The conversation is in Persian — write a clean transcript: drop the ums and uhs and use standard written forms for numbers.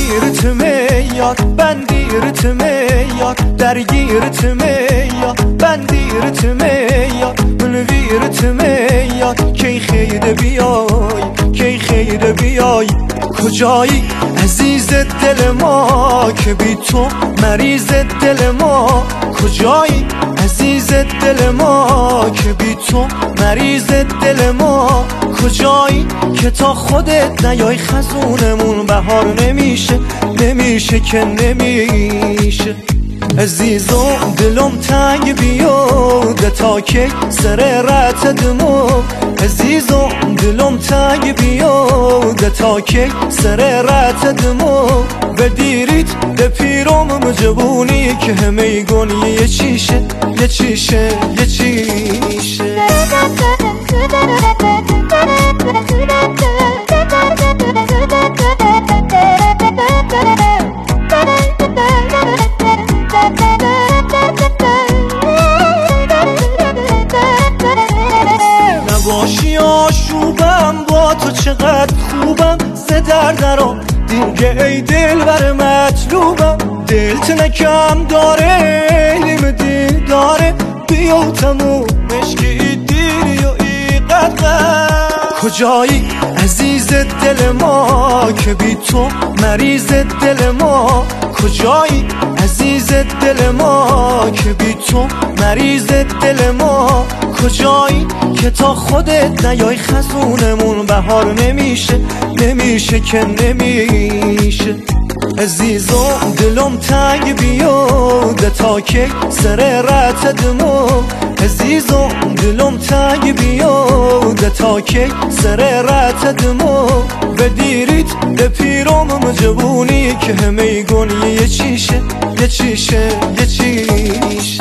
گیرتم یار بندیرتم یار درگیرتم یار بندیرتم یار منویرتم یار کی خیر بیای کی خیر بیای کجایی عزیز دل ما که بی تو مریض دل ما کجایی عزیز دل ما که بی تو مریض دل ما کجایی که تا خودت نیای خزونمون بهار نمیشه نمیشه که نمیشه عزیزم دلم تنگ بیاده تا که سر رت دمو عزیزم دلم تنگ بیاده تا که سر رت دمو بدیریت به پیرم جوونی که همه گونی یه چیشه یه چیشه یه چیشه نباشی آشوبم با تو چقدر خوبم سه درم دیگه ای دل بر مطلوبم دلت نکم داره نیم دل داره بیا تمومش که دیری و ای قدر کجایی عزیز دل ما که بی تو مریض دل ما کجایی عزیز دل ما که بی تو مریض دل ما کجایی که تا خودت نیای خزونمون بهار نمیشه نمیشه که نمیشه عزیزم دلم تنگ بیاده تا که سر رت دمو عزیزم دلم تنگ بیاده تا که سر رت دمو بدیریت به پیرم جوونی که همه گونی یه چیشه یه چیشه یه چیشه